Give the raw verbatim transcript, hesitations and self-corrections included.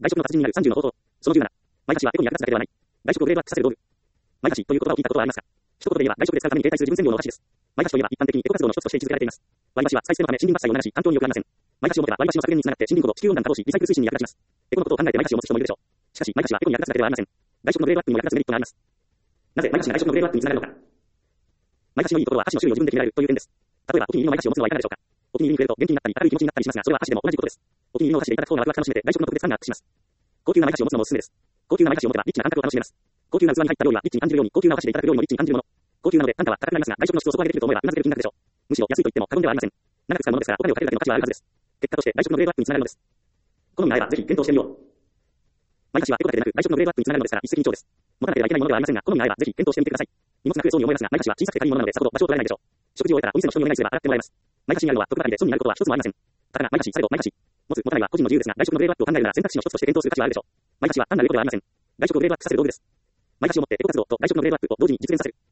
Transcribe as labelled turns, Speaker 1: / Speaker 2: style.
Speaker 1: 外食の達人になるさんじゅうの方法。そのじゅうなな。前橋はエコに役立つだけではない。外食をグレードアップさせる道具。前橋という言葉を聞いたことはありますか？一言で言えば外食で使うために携帯する純然量のお菓子です。前橋といえば一般的にエコ活動の一つとして位置づけられています。割り箸は使い捨てのため森林伐採を促し環境に良くありません。前橋を持てば割り箸の削減につながって森林ごと地球温暖化防止、リサイクル推進に役立ちます。エコのことを考えて前橋を持つ人もいるでしょう。しかし前橋はエコに役立つだけではありません。外食のグレードアップにも役立つメリットがあります。なぜ前橋が外食のグレードアップにつながるのか。前橋のいいところは箸の種類を自分で決められるという点です。例えばお気に入りの前箸を持つのはいかがでしょうか。お気に入りにくれると元気になったり明るい気持ちになったりしますが、それは箸でも同じことです。お気に入りのお箸でいただく方がワクワク楽しめて外食の特別感がアップします。高級な前箸を持つのもおすすめです。高級な前箸を持てばリッチな感覚を楽しめます。高級な器に入った料理はリッチに感じるように、高級なお箸でいただく料理もリッチに感じるもの。高級なので単価は高くなりますが、外食の質を底上げできると思えばうなずける金額でしょう。むしろ安いと言っても過言ではありません。長く使うものですからお金をかけるだけの価値はあるはずです。結果として外食のグレードアップにつながるのです。好みが合えばぜひ検討してみよう。前箸はエコだけでなく外食のグレードアップにつながるのですから一石二鳥です。持たなければいけないものではありませんが、好みが合えばぜひ検討してみてください。荷物が増えそうに思えますが、前箸は小さくて軽いものなのでさほど場所を取られないでしょう。食事を終えたらお店の人にお願いすれば洗ってもらえます。前箸にあるのは得ばかりで損になることは一つもありません。ただ前箸、されど前箸。持つ持たないは個人の自由ですが、外食のグレードアップを考えるなら選択肢の一つとして検討する価値はあるでしょう。前箸は単なるエコではありません。外食をグレードアップさせる道具です。前箸を持ってエコ活動と外食のグレードアップを同時に実現させる。